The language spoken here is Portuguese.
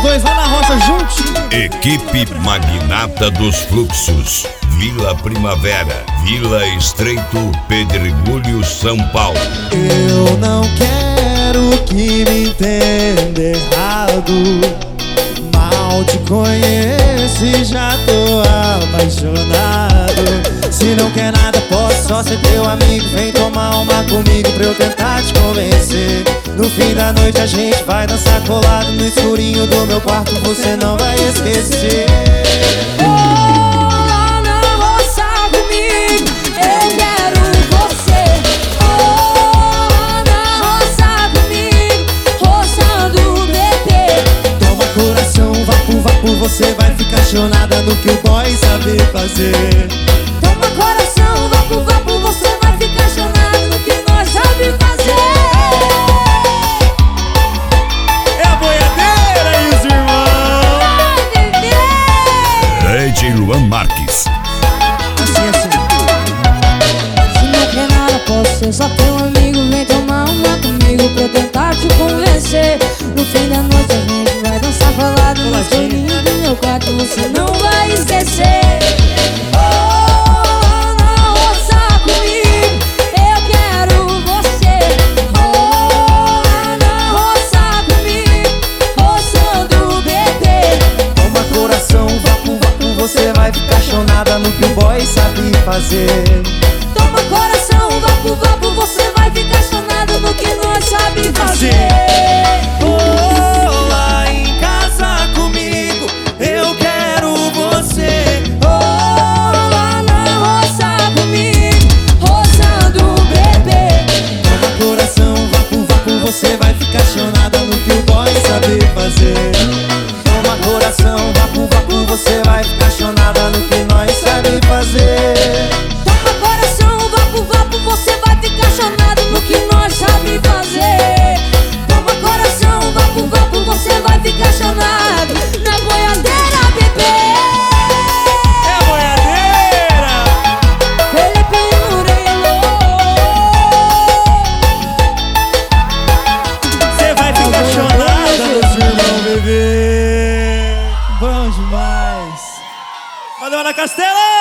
dois lá na roça juntinho. Equipe Magnata dos Fluxos, Vila Primavera, Vila Estreito, Pedregulho, São Paulo. Eu não quero que me entenda errado. Mal te conheço e já tô apaixonado. Se não quer nada, posso só ser teu amigo. Vem tomar uma comigo pra eu tentar te convencer. No fim da noite a gente vai dançar colado no escurinho do meu quarto, você não vai esquecer. Você vai ficar apaixonada no que o boy sabe fazer. Toma coração, vapo, vapo, você vai ficar apaixonada no que nós sabe fazer. É a boiadeira e os irmãos. Vai, bebê! DJ Luan Marques. Assim. Se não quer nada, posso ser só teu amigo. Vem tomar uma comigo pra eu tentar te convencer. No fim da noite a gente vai dançar colado no escurinho do meu quarto, você não vai esquecer. Oh, não roça comigo, eu quero você. Oh, não roça comigo, roçando o bebê. Toma coração, vapo, vapo, você vai ficar apaixonada no que o boy sabe fazer. Toma coração, vapo, vapo, você vai ficar apaixonado no que nós sabe fazer. Você vai ficar apaixonada no que o boy sabe fazer. Toma coração, vapo, vapo, você vai ficar apaixonada no que nós sabe fazer. Toma coração, vapo, vapo, você vai ficar apaixonado no que nós sabe fazer. Toma coração, vapo, vapo, você vai ficar apaixonado na boiadeira, bebê. É a boiadeira. Felipe Murilo. Apaixonada nos irmãos, bebê. Bom demais. Valeu, Ana Castela!